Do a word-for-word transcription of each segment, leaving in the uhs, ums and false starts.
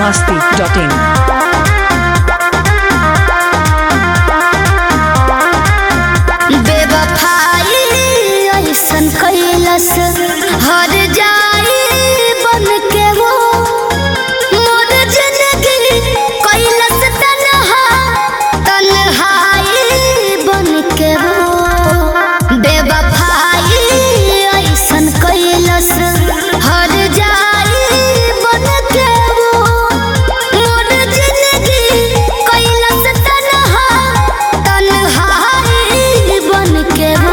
masti dot in. बेवफाई ऐसन कैलस हर जाई बन के वो मोर जिंदगी कैलस तन्हा तन्हाई बन के वो बेवफाई ऐसन कैलस हर जाई बन के वो मोर जिंदगी कैलस तन्हा तन्हाई बन के वो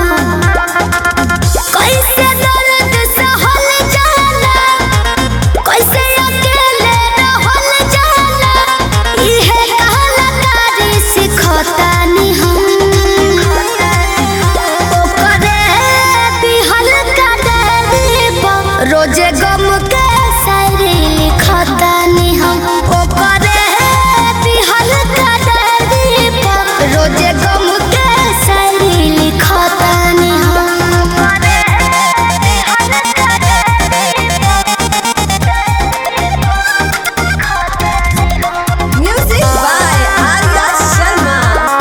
कैसे दर्द सहल जाला कैसे अकेले रहल जाला इहे कलाकारी सिखतानी हम ओकरे दिहल का दर्द रोजे गम के शायरी लिखतानी हम ओकरे दिहल का दर्द रोजे गम के शायरी लिखतानी हम Music by Arya Sharma.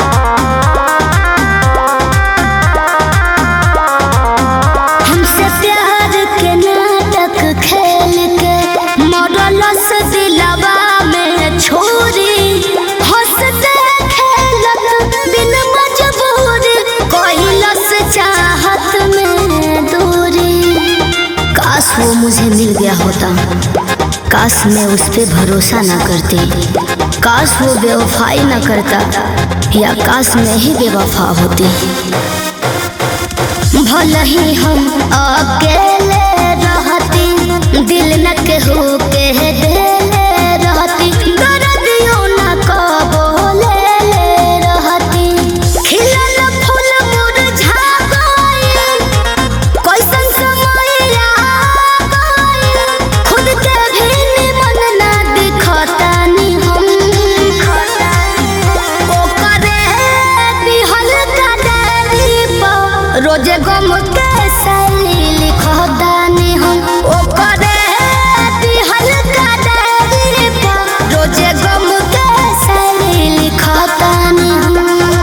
हमसे प्यार के नाटक खेल के मरलस दिलवा में छोरी हंसते खेलत बिन मजबूरी कैलस चाहत में दूरी। काश वो मुझे मिल गया होता, काश मैं उस पे भरोसा ना करती, काश वो बेवफाई ना करता, या काश मैं ही बेवफा होती। भले ही हम अकेले रहती दिल न केहू के देले रहती दर्दियों न कबो ले ले रहती खिलल फूल मुरझा गइल कैसन समय आ गइल खुद के भी निमन ना दिखतानी हम ओकरे दिहल का डायरी पर रोजे गम के शायरी लिखतानी हम ओकरे दिहल का डायरी पर रोजे गम के शायरी लिखतानी हम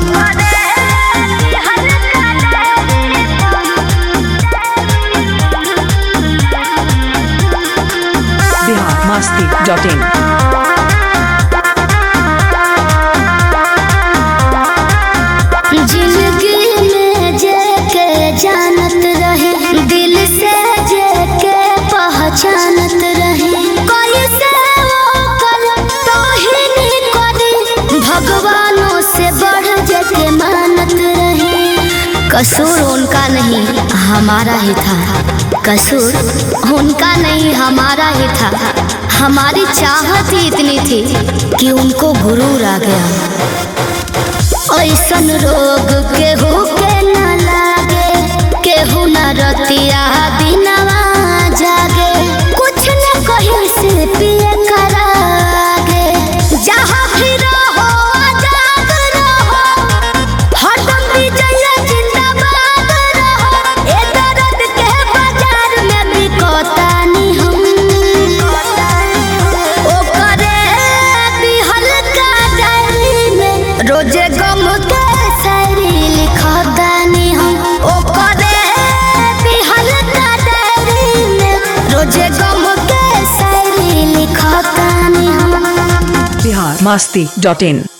Bihar masti dot in. जिंदगी में जेके जानत रहे दिल से जेके पहचानत रहे कैसे वो कल तोहिनी करी भगवानों से बढ़ जेके मानत रहे। कसूर उनका नहीं हमारा ही था, कसूर उनका नहीं हमारा ही था। हमारी चाहत ही इतनी थी कि उनको गुरूर आ गया। ऐसन रोग केहू के न लागे केहू न रतिया दिनवा जागे कुछ न कहीं से पिए करागे जहाँ भी रहो आजाद रहो हरदम विजय जिंदाबाद रहो ए दर्द के बाजार में बिकतानी हम ओकरे दिहल का डायरी में रोजे गम के शायरी लिखतानी हम ओकरे दिहल का डायरी में रोजे गम के शायरी लिखतानी हम Bihar masti dot in.